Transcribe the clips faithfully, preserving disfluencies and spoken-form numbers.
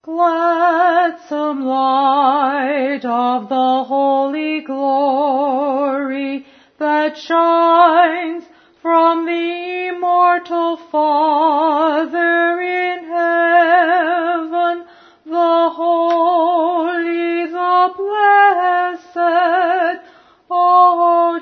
Gladsome light of the holy glory that shines from the immortal Father in heaven, the holy, the blessed, O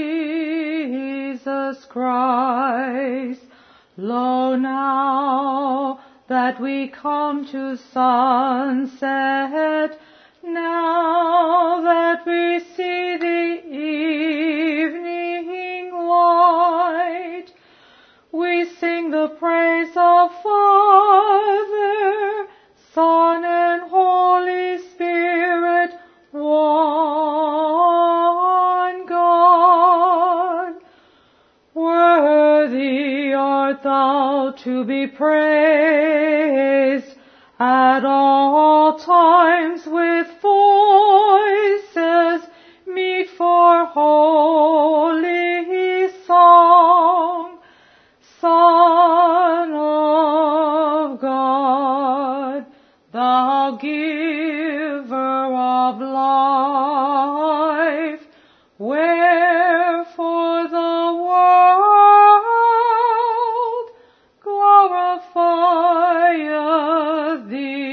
Jesus Christ. Lo now that we come to sunset, now that we see the evening light, we sing the praise of Father, Son, and Holy Spirit, one God. Worthy art thou to be praised at all times with voices meet for holy song. Son of God, thou giver of life, wherefore the world glorifieth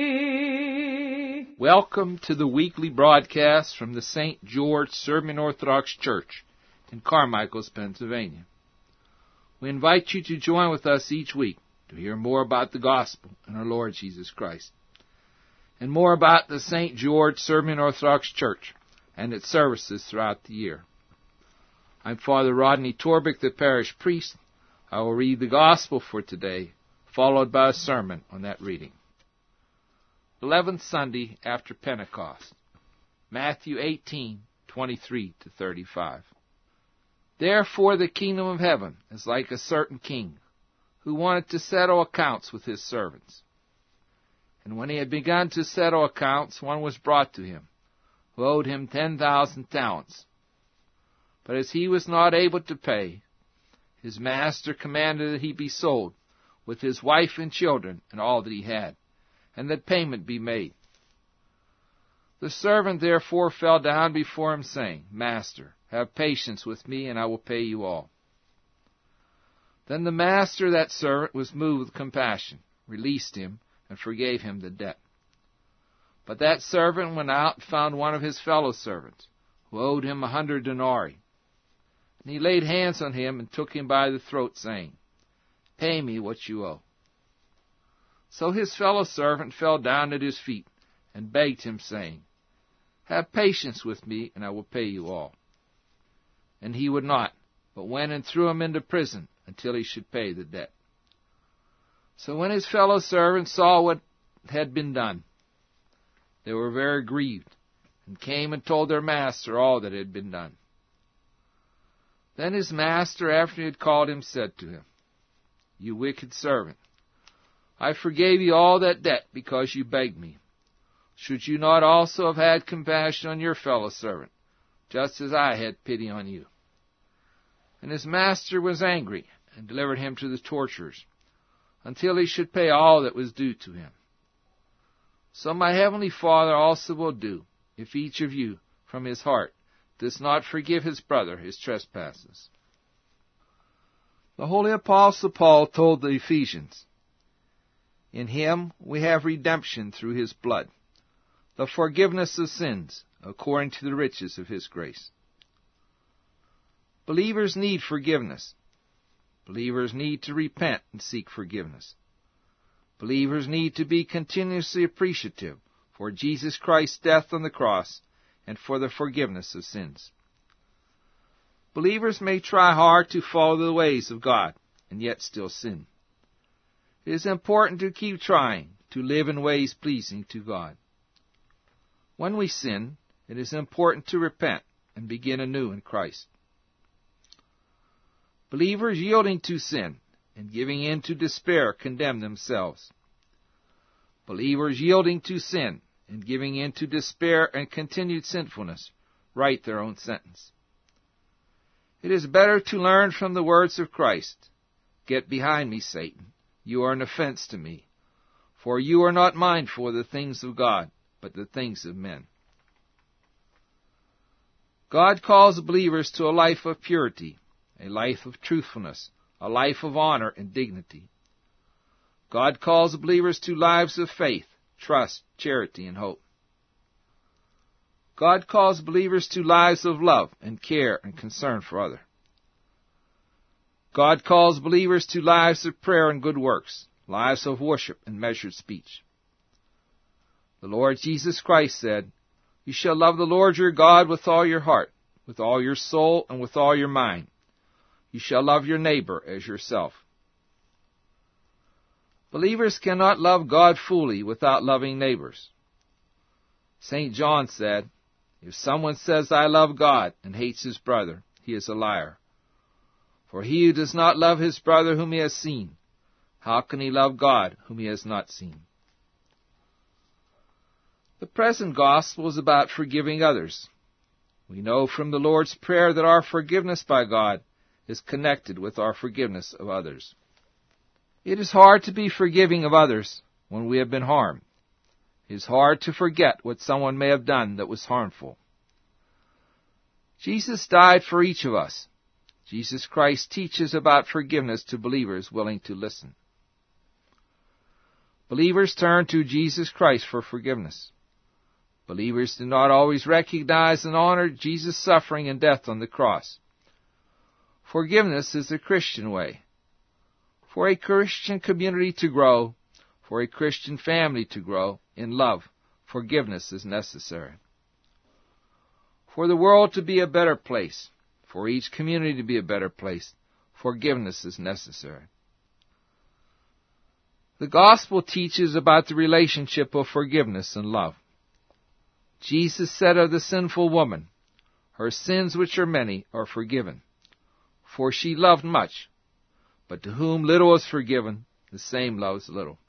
thee. Welcome to the weekly broadcast from the Saint George Serbian Orthodox Church in Carmichaels, Pennsylvania. We invite you to join with us each week to hear more about the gospel and our Lord Jesus Christ, and more about the Saint George Serbian Orthodox Church and its services throughout the year. I'm Father Rodney Torbick, the parish priest. I will read the gospel for today, followed by a sermon on that reading. Eleventh Sunday after Pentecost, Matthew eighteen, twenty-three to thirty-five. Therefore the kingdom of heaven is like a certain king, who wanted to settle accounts with his servants. And when he had begun to settle accounts, one was brought to him, who owed him ten thousand talents. But as he was not able to pay, his master commanded that he be sold, with his wife and children and all that he had, and that payment be made. The servant therefore fell down before him, saying, Master, have patience with me, and I will pay you all. Then the master of that servant was moved with compassion, released him, and forgave him the debt. But that servant went out and found one of his fellow servants, who owed him a hundred denarii. And he laid hands on him and took him by the throat, saying, Pay me what you owe. So his fellow servant fell down at his feet and begged him, saying, Have patience with me, and I will pay you all. And he would not, but went and threw him into prison until he should pay the debt. So when his fellow servants saw what had been done, they were very grieved, and came and told their master all that had been done. Then his master, after he had called him, said to him, You wicked servant, I forgave you all that debt because you begged me. Should you not also have had compassion on your fellow servant, just as I had pity on you? And his master was angry, and delivered him to the torturers, until he should pay all that was due to him. So my heavenly Father also will do, if each of you, from his heart, does not forgive his brother his trespasses. The holy Apostle Paul told the Ephesians, In him we have redemption through his blood, the forgiveness of sins, according to the riches of his grace. Believers need forgiveness. Believers need to repent and seek forgiveness. Believers need to be continuously appreciative for Jesus Christ's death on the cross and for the forgiveness of sins. Believers may try hard to follow the ways of God and yet still sin. It is important to keep trying to live in ways pleasing to God. When we sin, it is important to repent and begin anew in Christ. Believers yielding to sin and giving in to despair condemn themselves. Believers yielding to sin and giving in to despair and continued sinfulness write their own sentence. It is better to learn from the words of Christ, Get behind me, Satan. You are an offense to me. For you are not mindful of the things of God, but the things of men. God calls believers to a life of purity, a life of truthfulness, a life of honor and dignity. God calls believers to lives of faith, trust, charity, and hope. God calls believers to lives of love and care and concern for others. God calls believers to lives of prayer and good works, lives of worship and measured speech. The Lord Jesus Christ said, "You shall love the Lord your God with all your heart, with all your soul, and with all your mind. You shall love your neighbor as yourself." Believers cannot love God fully without loving neighbors. Saint John said, "If someone says, 'I love God,' and hates his brother, he is a liar. For he who does not love his brother whom he has seen, how can he love God whom he has not seen?" The present gospel is about forgiving others. We know from the Lord's Prayer that our forgiveness by God is connected with our forgiveness of others. It is hard to be forgiving of others when we have been harmed. It is hard to forget what someone may have done that was harmful. Jesus died for each of us. Jesus Christ teaches about forgiveness to believers willing to listen. Believers turn to Jesus Christ for forgiveness. Believers do not always recognize and honor Jesus' suffering and death on the cross. Forgiveness is the Christian way. For a Christian community to grow, for a Christian family to grow in love, forgiveness is necessary. For the world to be a better place, for each community to be a better place, forgiveness is necessary. The gospel teaches about the relationship of forgiveness and love. Jesus said of the sinful woman, "Her sins, which are many, are forgiven, for she loved much. But to whom little is forgiven, the same loves little."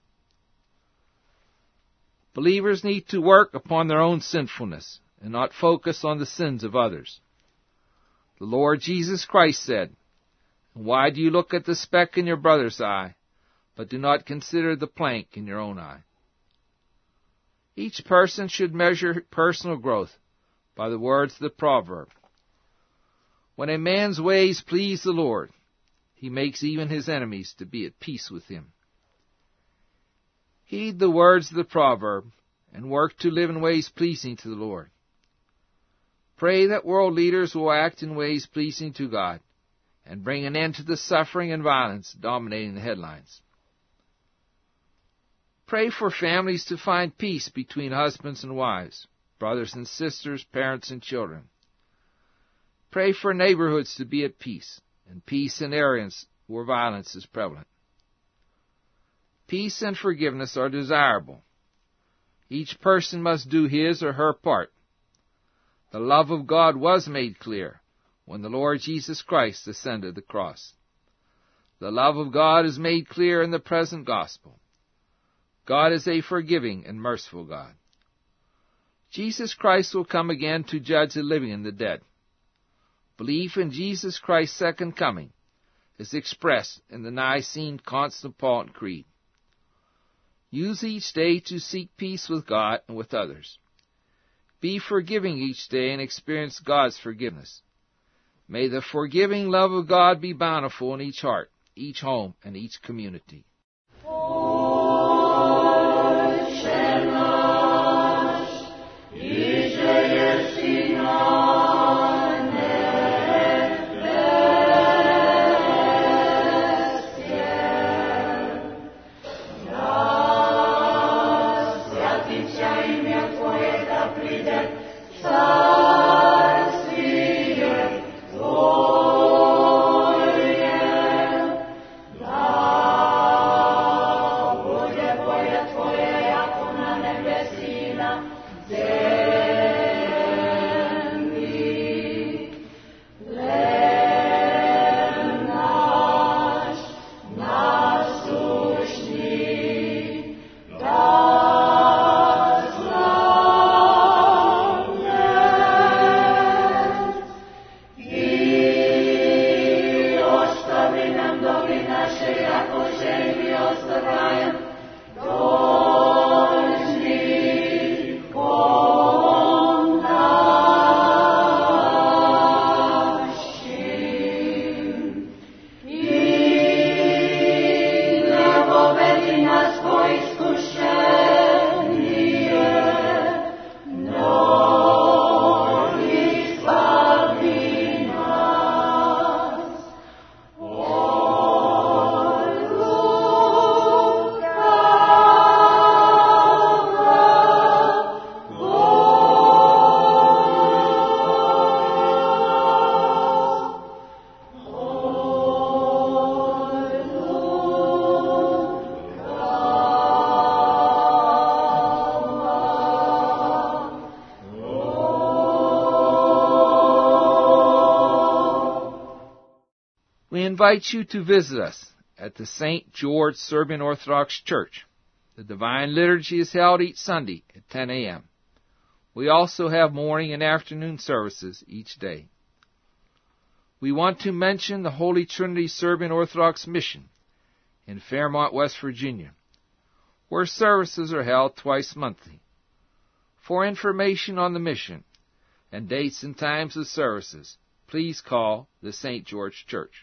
Believers need to work upon their own sinfulness and not focus on the sins of others. The Lord Jesus Christ said, "Why do you look at the speck in your brother's eye, but do not consider the plank in your own eye?" Each person should measure personal growth by the words of the proverb. When a man's ways please the Lord, he makes even his enemies to be at peace with him. Heed the words of the proverb and work to live in ways pleasing to the Lord. Pray that world leaders will act in ways pleasing to God and bring an end to the suffering and violence dominating the headlines. Pray for families to find peace between husbands and wives, brothers and sisters, parents and children. Pray for neighborhoods to be at peace, and peace in areas where violence is prevalent. Peace and forgiveness are desirable. Each person must do his or her part. The love of God was made clear when the Lord Jesus Christ ascended the cross. The love of God is made clear in the present gospel. God is a forgiving and merciful God. Jesus Christ will come again to judge the living and the dead. Belief in Jesus Christ's second coming is expressed in the Nicene Constantinople Creed. Use each day to seek peace with God and with others. Be forgiving each day and experience God's forgiveness. May the forgiving love of God be bountiful in each heart, each home, and each community. invite you to visit us at the Saint George Serbian Orthodox Church. The Divine Liturgy is held each Sunday at ten a.m. We also have morning and afternoon services each day. We want to mention the Holy Trinity Serbian Orthodox Mission in Fairmont, West Virginia, where services are held twice monthly. For information on the mission and dates and times of services, please call the Saint George Church.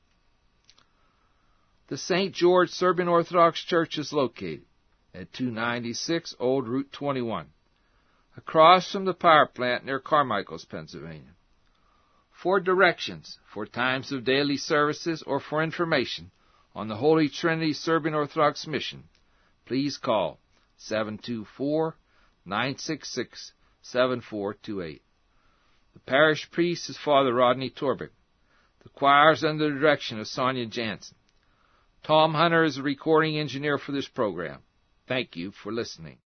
The Saint George Serbian Orthodox Church is located at two ninety-six Old Route twenty-one, across from the power plant near Carmichaels, Pennsylvania. For directions, for times of daily services, or for information on the Holy Trinity Serbian Orthodox Mission, please call seven two four, nine six six, seven four two eight. The parish priest is Father Rodney Torbick. The choir is under the direction of Sonia Jansen. Tom Hunter is the recording engineer for this program. Thank you for listening.